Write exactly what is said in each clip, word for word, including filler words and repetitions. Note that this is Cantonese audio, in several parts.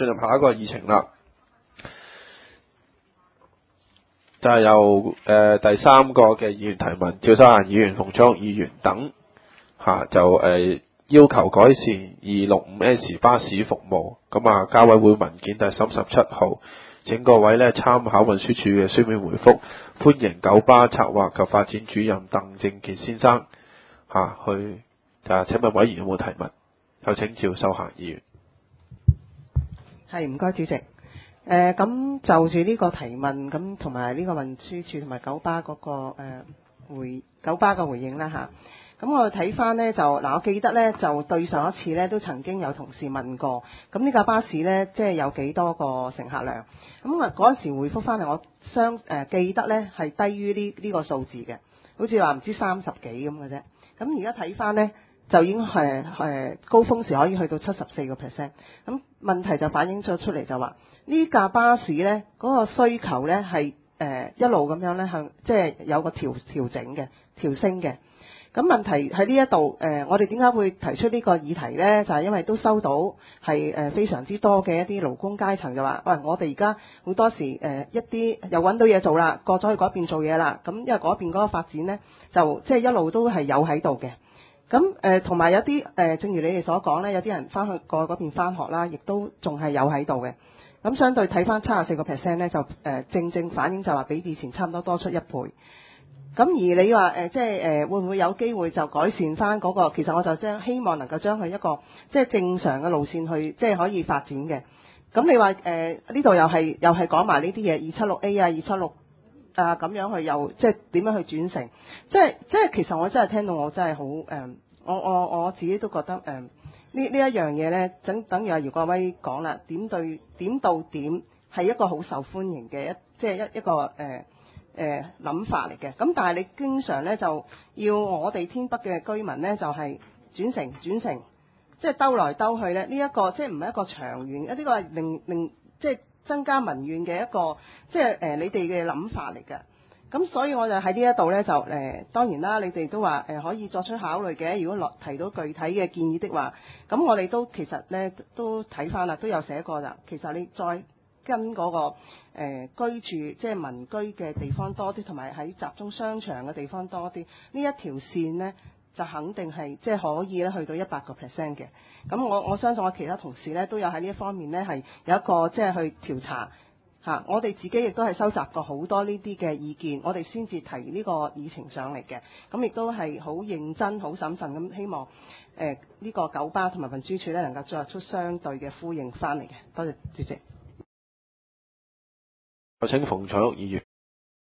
進入下一個議程啦，就係、是、由誒、呃、第三個嘅議員提問，趙秀蘭議員、馮卓議員等嚇、啊、就誒、呃、要求改善二六五 S 巴士服務。咁啊，交委會文件第三十七號，請各位咧參考運輸署嘅書面回覆，歡迎九巴策劃及發展主任鄧正傑先生嚇、啊、去啊。請問委員有冇提問？有請趙秀蘭議員。 係，唔該主席。誒咁就住呢個提問，咁同埋呢個運輸署同埋九巴嗰、個誒、呃、回九巴嘅回應啦嚇。咁我睇翻呢，就嗱，我記得呢，就對上一次呢，都曾經有同事問過，咁呢架巴士呢，即係有幾多個乘客量？咁啊嗰陣時回覆翻嚟，我相誒、呃、記得呢係低於呢呢個數字嘅，好似話唔知三十幾咁嘅啫。咁而家睇翻呢，就已經係誒高峰時可以去到七十四個 percent。咁問題就反映咗出嚟，就話呢架巴士呢嗰、個需求呢係誒一路咁樣呢，向即係有個調調整嘅調升嘅。咁問題喺呢一度誒，我哋點解會提出呢個議題呢？就係、是、因為都收到係誒非常之多嘅一啲勞工階層就話，喂，我哋而家好多時誒一啲又揾到嘢做啦，過咗去嗰邊做嘢啦。咁因為嗰邊嗰個發展呢，就即係一路都係有喺度嘅。咁誒同埋有啲誒、呃，正如你哋所講呢，有啲人翻去過嗰邊翻學啦，亦都仲係有喺度嘅。咁相對睇翻七十四個 percent 呢，就誒、呃、正正反映就話比以前差唔多多出一倍。咁而你話誒、呃，即係誒、呃，會唔會有機會就改善翻嗰、個？其實我就將希望能夠將佢一個即係正常嘅路線去，即係可以發展嘅。咁你話誒呢度又係又係講埋呢啲嘢，二七六 A 啊，二七六啊咁樣去又即係點樣去轉成？即係即係其實我真係聽到我真係好誒，我我我自己都覺得誒呢呢一樣嘢咧，等等於阿姚國威講啦，點對點到點係一個好受歡迎嘅一即係一一個誒。呃誒諗、呃、法嚟嘅，咁但係你經常咧就要我哋天北嘅居民咧就係、是、轉乘轉乘，即係兜來兜去咧，呢、這、一個即係唔係一個長遠，呢、這個係令令即係增加民怨嘅一個即係誒、呃、你哋嘅諗法嚟嘅。咁所以我就喺呢一度咧就誒、呃、當然啦，你哋都話誒、呃、可以作出考慮嘅。如果落提到具體嘅建議的話，咁我哋都其實咧都睇翻啦，都有寫過啦。其實你再跟嗰、那個、呃、居住即係民居嘅地方多啲，同埋喺集中商場嘅地方多啲，呢一條線呢，就肯定係即係可以咧去到一百個 percent 嘅。咁我我相信我其他同事呢，都有喺呢一方面呢，係有一個即係去調查嚇、啊。我哋自己亦都係收集過好多呢啲嘅意見，我哋先至提呢個議程上嚟嘅。咁亦都係好認真、好審慎咁，希望誒呢、呃這個九巴同埋運輸署呢，能夠作出相對嘅呼應翻嚟嘅。多謝主席。 有請馮卓議員。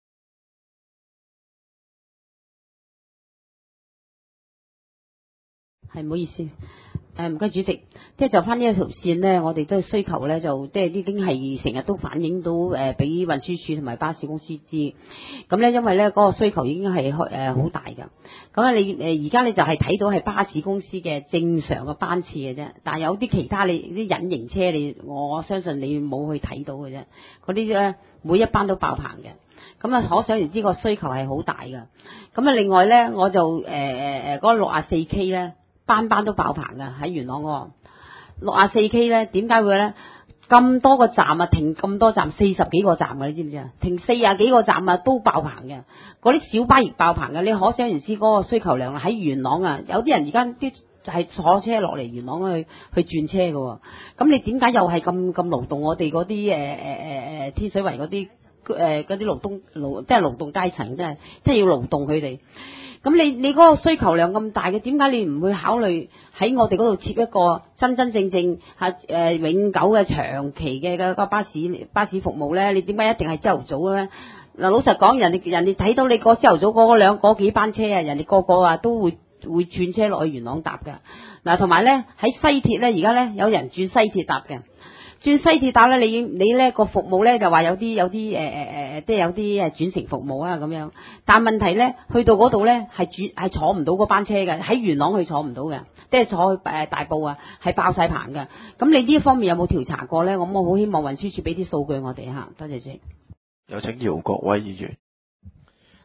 係，唔好意思，誒唔該主席，即係就翻呢一條線呢，我哋都需求咧就即係已經係成日都反映到誒俾運輸署同埋巴士公司知，咁咧因為咧嗰、那個需求已經係誒好大㗎，咁咧你誒而家你就係睇到係巴士公司嘅正常嘅班次嘅啫，但係有啲其他你啲隱形車你我相信你冇去睇到嘅啫，嗰啲咧每一班都爆棚嘅。咁啊，可想而知個需求係好大㗎。咁啊，另外咧，我就誒誒誒嗰六啊四 K 咧，班班都爆棚㗎喺元朗嗰個六啊四 K 咧，點解會咧咁多個站啊？停咁多站，四十幾個站㗎，你知唔知啊？停四十幾個站啊，都爆棚嘅。嗰啲小巴亦爆棚嘅。你可想而知嗰個需求量喺元朗啊，有啲人而家啲係坐車落嚟元朗去去轉車㗎。咁你點解又係咁咁勞動我哋嗰啲誒誒誒誒天水圍嗰啲？誒嗰啲勞動勞即係勞動階層，真係即係要勞動佢哋。咁你你嗰個需求量咁大嘅，點解你唔會考慮喺我哋嗰度設一個真真正正嚇誒、呃、永久嘅長期嘅嘅個巴士巴士服務咧？你點解一定係朝頭早咧？嗱，老實講，人哋人哋睇到你個朝頭早嗰兩嗰幾班車啊，人哋個個啊都會會轉車落去元朗搭㗎。嗱，同埋咧喺西鐵咧，而家咧有人轉西鐵搭嘅。轉西鐵搭咧，你你咧個服務咧就話有啲有啲誒誒誒，即係有啲誒轉乘服務啊咁樣。但問題咧，去到嗰度咧係轉係坐唔到嗰班車嘅，喺元朗去坐唔到嘅，即係坐去誒大埔啊，係爆晒棚嘅。咁你呢一方面有冇調查過咧？我我好希望運輸署俾啲數據我哋嚇。多謝先。 有請姚國威議員。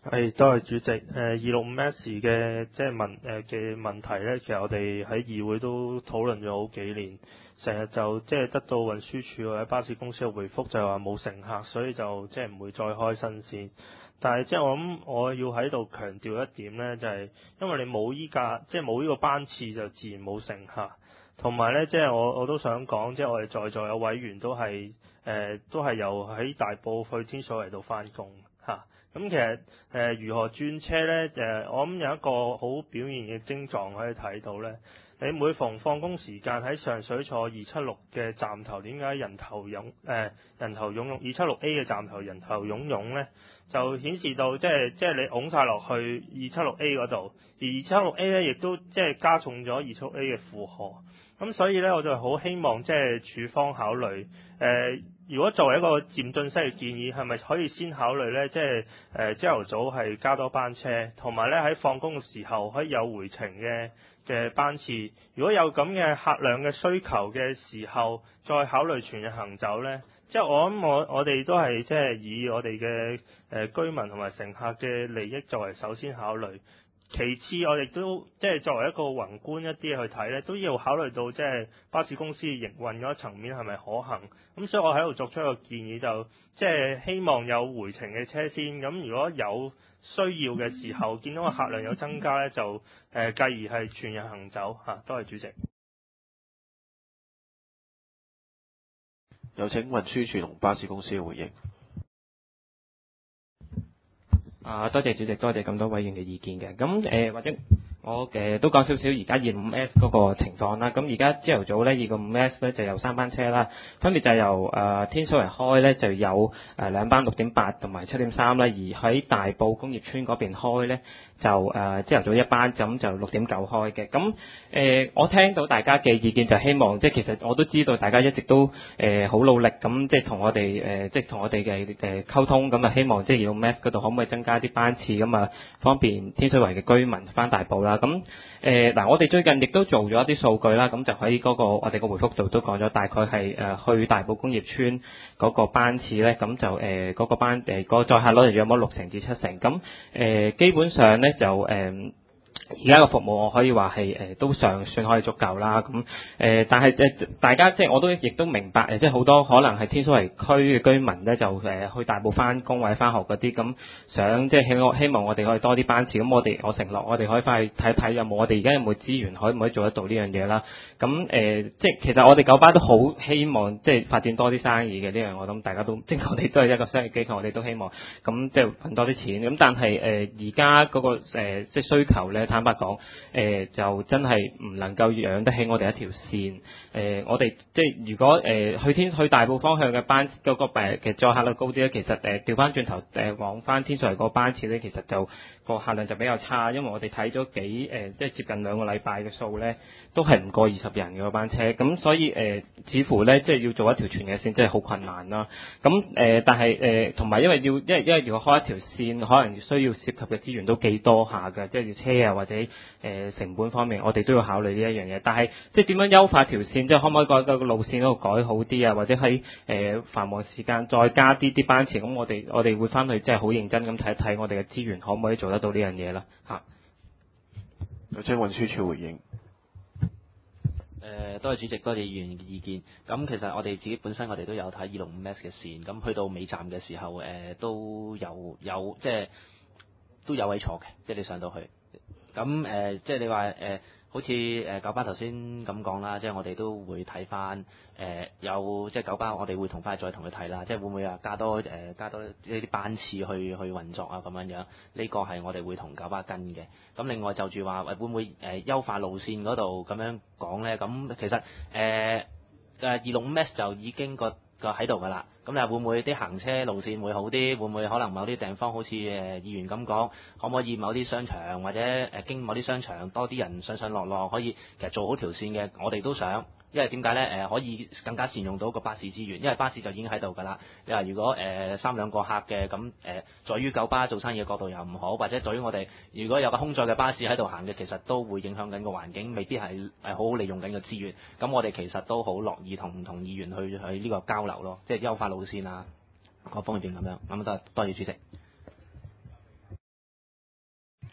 係，多謝主席。誒二六五 S 嘅即係問誒嘅問題咧，其實我哋喺議會都討論咗好幾年，成日就即係得到運輸署或者巴士公司嘅回覆，就係話冇乘客，所以就即係唔會再開新線。但係即係我諗，我要喺度強調一點咧，就係因為你冇依架，即係冇呢個班次，就自然冇乘客。同埋咧，即係我我都想講，即係我哋在座有委員都係誒、呃、都係由喺大埔去天水圍度翻工嚇。咁其實誒、呃、如何轉車咧？誒、呃、我諗有一個好表現嘅症狀可以睇到咧。你每逢放工時間喺上水坐二七六嘅站頭，點解人頭湧誒、呃、人頭湧湧？二七六 A 嘅站頭人頭湧湧咧，就顯示到即係即係你拱晒落去二七六 A 嗰度，而二七六 A 咧亦都即係加重咗二七六 A 嘅負荷。咁所以咧，我就好希望即係處方考慮誒、呃，如果作為一個漸進式嘅建議，係咪可以先考慮咧？即係誒朝頭早係加多班車，同埋咧喺放工嘅時候可以有回程嘅嘅班次。如果有咁嘅客量嘅需求嘅時候，再考慮全日行走咧。即係我諗我我哋都係即係以我哋嘅誒居民同埋乘客嘅利益作為首先考慮。其次，我哋都即係作為一個宏觀一啲去睇咧，都要考慮到即係巴士公司營運嗰一層面係咪可行。咁所以我喺度作出一個建議，就即係希望有回程嘅車先。咁如果有需要嘅時候，見到個客量有增加咧，就誒、呃、繼而係全日行走嚇。多謝主席。 有請運輸署同巴士公司嘅回應。 啊，多謝主席，多謝咁多委員嘅意見嘅。咁誒、呃、或者我誒、呃、都講少少而家二六五 S 嗰個情況啦。咁而家朝頭早咧，二六五 S 咧就有三班車啦，分別就係由誒、呃、天水圍開咧就有誒、呃、兩班六點八同埋七點三啦，而喺大埔工業村嗰邊開咧就誒朝頭早一班，咁就六點九開嘅。咁誒、呃、我聽到大家嘅意見就希望，即係其實我都知道大家一直都誒好、呃、努力咁，即係同我哋誒、呃、即係同我哋嘅誒溝通，咁啊希望即係二六五 S 嗰度可唔可以增加啲班次，咁啊方便天水圍嘅居民翻大埔啦。咁誒嗱，我哋最近亦都做咗一啲數據啦，咁就喺嗰、那個我哋個回覆度都講咗，大概係誒、呃、去大埔工業村嗰個班次咧，咁就誒嗰、呃那個班誒、呃那個載客率約莫六成至七成，咁誒、呃、基本上咧就誒。呃而家個服務我可以話係誒都尚算可以足夠啦，咁誒、呃、但係誒、呃、大家即係我都亦都明白誒，即係好多可能係天水圍區嘅居民咧，就誒、呃、去大埔翻工或者翻學嗰啲，咁想即係希望希望我哋可以多啲班次，咁我哋我承諾我哋可以翻去睇睇有冇我哋而家有冇資源可唔可以做得到呢樣嘢啦。咁誒、呃、即係其實我哋九巴都好希望即係發展多啲生意嘅呢樣，我諗大家都即係我哋都係一個商業機構，我哋都希望咁即係揾多啲錢。咁但係誒而家嗰個、呃、即係需求咧，坦白講，誒、呃、就真係唔能夠養得起我哋一條線。誒、呃、我哋即係如果誒、呃、去天去大埔方向嘅班嗰、那個誒其實載客率高啲咧，其實誒調翻轉頭誒往翻天水圍嗰個班次咧，其實就個客量就比較差，因為我哋睇咗幾誒、呃、即係接近兩個禮拜嘅數咧，都係唔過二十人嘅班車。咁所以誒、呃、似乎咧即係要做一條全嘅線，真係好困難啦。咁誒、呃、但係誒同埋因為要因為因為如果開一條線，可能需要涉及嘅資源都幾多下嘅，即係要車啊或者。誒、呃、成本方面，我哋都要考慮呢一樣嘢。但係即係點樣優化條線，即係可唔可以改個路線嗰度改好啲啊？或者喺誒、呃、繁忙時間再加啲啲班次，咁我哋我哋會翻去即係好認真咁睇一睇我哋嘅資源可唔可以做得到呢樣嘢啦？嚇。 有請運輸署回應。 誒，多謝主席，多謝議員嘅意見。咁其實我哋自己本身我哋都有睇二六五 S 嘅線，咁去到尾站嘅時候，誒、呃、都有有即係都有位坐嘅，即係你上到去。咁誒、呃，即係你話誒、呃，好似誒九巴頭先咁講啦，即係我哋都會睇翻誒有即係九巴，我哋會同翻再同佢睇啦，即係會唔會啊加多誒、呃、加多呢啲班次去去運作啊咁樣樣？呢、這個係我哋會同九巴跟嘅。咁另外就住話會唔會誒、呃、優化路線嗰度咁樣講咧？咁其實誒誒二六五 S 就已經個個喺度㗎啦。咁又會唔會啲行車路線會好啲？會唔會可能某啲地方好似誒議員咁講，可唔可以某啲商場或者誒經某啲商場多啲人上上落落，可以其實做好條線嘅？我哋都想，因為點解咧？誒可以更加善用到個巴士資源，因為巴士就已經喺度㗎啦。你話如果誒、呃、三兩個客嘅咁誒，在於九巴做生意嘅角度又唔好，或者在於我哋如果有個空載嘅巴士喺度行嘅，其實都會影響緊個環境，未必係誒好好利用緊個資源。咁我哋其實都好樂意同唔同議員去去呢個交流咯，即係優化路線啊，各方面咁樣。咁多多謝主席。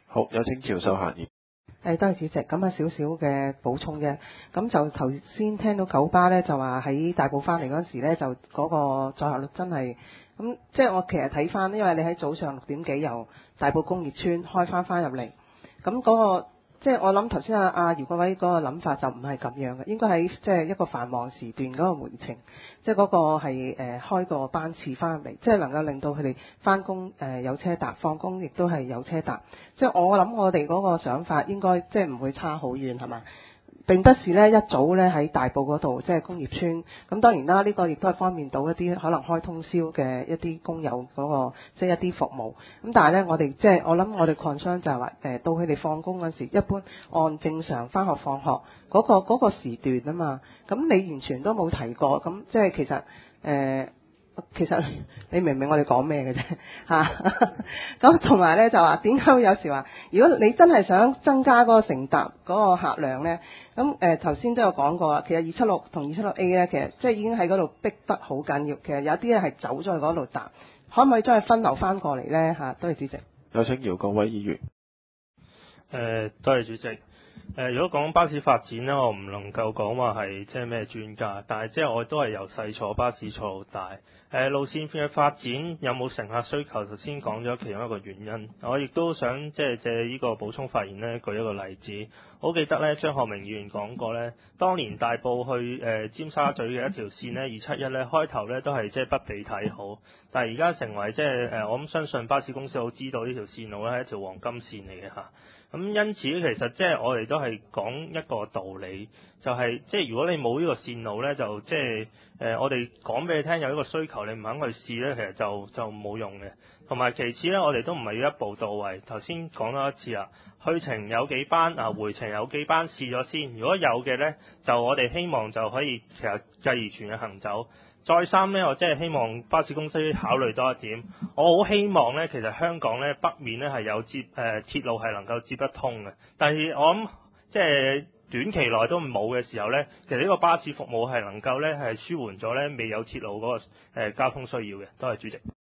好，有請趙秀嫻議員。 誒，多謝主席。咁啊，少少嘅補充啫。咁就頭先聽到九巴咧，就話喺大埔翻嚟嗰陣時咧，就嗰個載客率真係咁，即係我其實睇翻，因為你喺早上六點幾由大埔工業村開翻翻入嚟，咁嗰個即係我諗頭先阿阿姚國偉嗰個諗法就唔係咁樣嘅，應該喺即係一個繁忙時段嗰個回程，即係嗰個係誒、呃、開個班次翻入嚟，即係能夠令到佢哋翻工誒有車搭，放工亦都係有車搭。即係我諗我哋嗰個想法應該即係唔會差好遠係嘛？並不是咧一早咧喺大埔嗰度即係工業村，咁當然啦，呢、這個亦都係方便到一啲可能開通宵嘅一啲工友嗰、那個即係一啲服務。咁但係咧，我哋即係我諗我哋 concern 就係話誒到佢哋放工嗰時，一般按正常翻學放學嗰、那個嗰、那個時段啊嘛，咁你完全都冇提過，咁即係其實誒。呃其實你明唔明我哋講咩嘅啫嚇？咁同埋咧就話點解會有時話，如果你真係想增加嗰個乘搭嗰個客量咧，咁誒頭先都有講過啦。其實二七六同二七六 A 咧，其實即係已經喺嗰度逼得好緊要。其實有啲咧係走咗去嗰度搭，可唔可以將佢分流翻過嚟咧嚇？多謝主席。 有請姚國偉議員。 誒、呃，多謝主席。誒、呃，如果講巴士發展咧，我唔能夠講話係即係咩專家，但係即係我都係由細坐巴士坐到大。誒、呃，路線嘅發展有冇乘客需求，頭先講咗其中一個原因。我亦都想即係借呢個補充發言呢，舉一個例子。我記得咧，張學明議員講過咧，當年大埔去誒、呃、尖沙咀嘅一條線呢，二七一咧開頭咧都係即係不被睇好，但係而家成為即係誒，我諗相信巴士公司都知道呢條線路咧係一條黃金線嚟嘅嚇。咁因此其實即係我哋都係講一個道理，就係、是、即係如果你冇呢個線路咧，就即係誒、呃、我哋講俾你聽有呢個需求，你唔肯去試咧，其實就就冇用嘅。同埋其次咧，我哋都唔係要一步到位。頭先講咗一次啦，去程有幾班啊，回程有幾班試咗先。如果有嘅咧，就我哋希望就可以其實繼而全日行走。再三咧，我真係希望巴士公司考慮多一點。我好希望咧，其實香港咧北面咧係有接誒、呃、鐵路係能夠接得通嘅。但係我諗即係短期內都冇嘅時候咧，其實呢個巴士服務係能夠咧係舒緩咗咧未有鐵路嗰、那個、呃、交通需要嘅。多謝主席。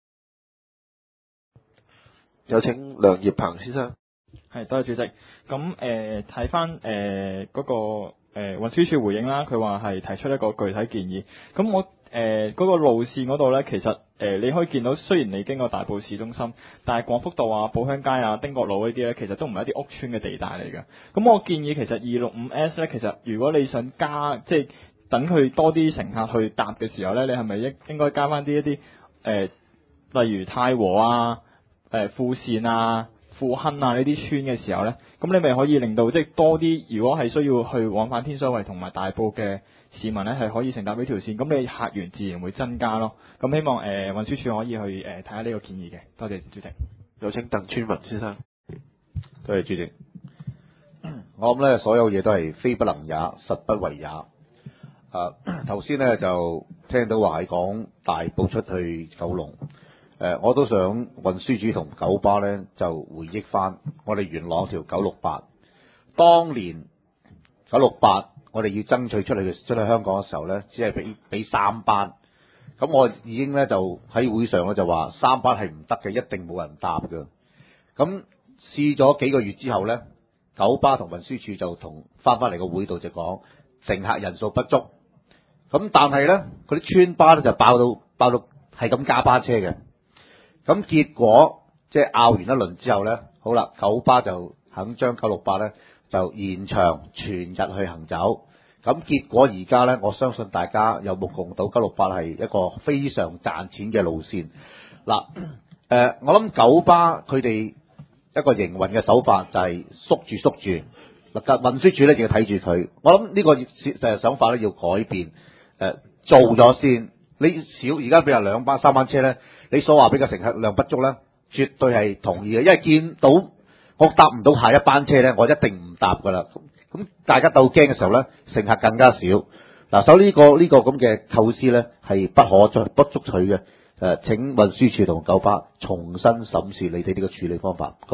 有請梁業鵬先生。 係，多謝主席。咁誒睇翻誒嗰個誒、呃、運輸署回應啦，佢話係提出一個具體建議。咁我誒嗰、呃嗰個路線嗰度咧，其實誒、呃、你可以見到，雖然你經過大埔市中心，但係廣福道啊、寶鄉街啊、丁角路呢啲咧，其實都唔係一啲屋邨嘅地帶嚟嘅。咁我建議其實二六五 S 咧，其實如果你想加，即係等佢多啲乘客去搭嘅時候咧，你係咪應應該加翻啲一啲誒、呃，例如太和啊、誒、呃、富善啊、富亨啊呢啲村嘅時候呢，咁你咪可以令到即係多啲，如果係需要去往返天水圍同埋大埔嘅市民呢，係可以乘搭呢條線，咁你客源自然會增加咯。咁希望誒、呃、運輸署可以去誒睇下呢個建議嘅。多謝主席。 有請鄧川文先生。 多謝主席。我諗呢所有嘢都係非不能也，實不為也。誒頭先呢就聽到話係講大埔出去九龍。誒、呃，我都想運輸署同九巴呢就回憶翻我哋元朗條九六八，當年九六八我哋要爭取出嚟嘅出去香港嘅時候呢，只係俾俾三班，咁我已經呢就喺會上呢就話三班係唔得嘅，一定冇人搭嘅。咁試咗幾個月之後呢，九巴同運輸署就同翻翻嚟個會度就講乘客人數不足，咁但係呢，嗰啲村巴呢就爆到爆到係咁加班車嘅。咁結果即係拗完一輪之後呢，好啦，九巴就肯將九六八呢就延長全日去行走。咁結果而家呢，我相信大家有目共睹，九六八係一個非常賺錢嘅路線。嗱，誒，我諗九巴佢哋一個營運嘅手法就係縮住縮住。嗱，運輸署呢要睇住佢。我諗呢個誒想法呢要改變。誒，做咗先。你少而家比如兩班三班車呢，你所話比較乘客量不足呢，絕對係同意嘅，因為見到我搭唔到下一班車呢，我一定唔搭噶啦。咁大家鬥驚嘅時候呢，乘客更加少。嗱，所以呢個呢個咁嘅構思呢，係不可再不足取嘅。誒，請運輸署同九巴重新審視你哋呢個處理方法。唔該。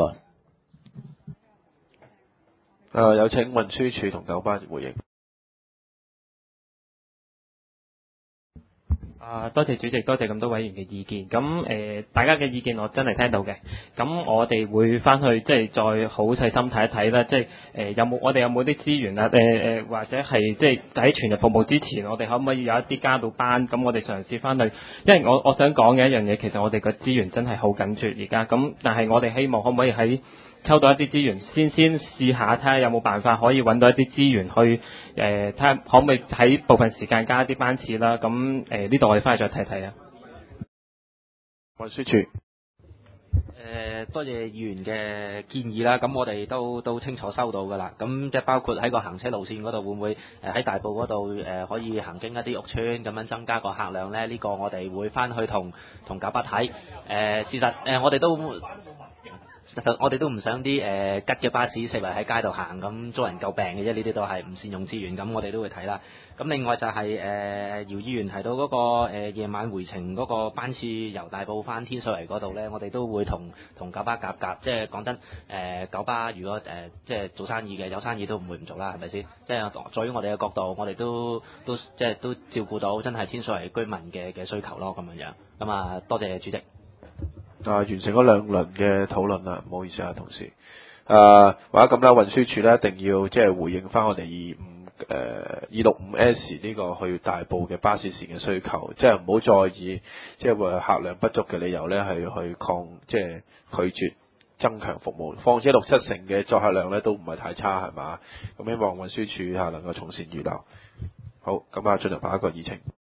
誒，有請運輸署同九巴回應。 啊，多謝主席，多謝咁多委員嘅意見。咁誒、呃，大家嘅意見我真係聽到嘅。咁我哋會翻去即係再好細心睇一睇啦。即係誒、呃、有冇我哋有冇啲資源啊？誒、呃、誒或者係即係喺全日服務之前，我哋可唔可以有一啲加到班？咁我哋嘗試翻去，因為我我想講嘅一樣嘢，其實我哋個資源真係好緊缺而家。咁但係我哋希望可唔可以喺抽到一啲資源，先先試下睇下有冇辦法可以揾到一啲資源去誒睇下可唔可以喺部分時間加一啲班次啦。咁誒呢度我哋翻去再睇睇啊。 運輸署。 誒多謝議員嘅建議啦，咁我哋都都清楚收到㗎啦。咁即係包括喺個行車路線嗰度，會唔會誒喺大埔嗰度誒可以行經一啲屋邨咁樣增加個客量咧？呢、呢個我哋會翻去同同九巴睇。誒、呃、事實誒、呃、我哋都。我哋都唔想啲誒吉嘅巴士四圍喺街度行，咁遭人詬病嘅啫。呢啲都係唔善用資源，咁我哋都會睇啦。咁另外就係、是、誒、呃、姚議員提到嗰、那個、呃、夜晚回程嗰個班次由大埔翻天水圍嗰度咧，我哋都會同同九巴夾夾。即係講真，誒、呃、九巴如果誒、呃、即係做生意嘅，有生意都唔會唔做啦，係咪先？即係在於我哋嘅角度，我哋都都即係都照顧到真係天水圍居民嘅嘅需求咯，咁樣樣。咁啊，多謝主席。 啊，完成咗兩輪嘅討論啦，唔好意思啊，同事。誒或者咁啦，運輸署咧一定要即係回應翻我哋二五誒二六五 S 呢個去大埔嘅巴士線嘅需求，即係唔好再以即係話客量不足嘅理由咧係去抗即係拒絕增強服務。況且六七成嘅載客量咧都唔係太差係嘛？咁希望運輸署嚇能夠從善如流。好，咁啊進入下一個議程。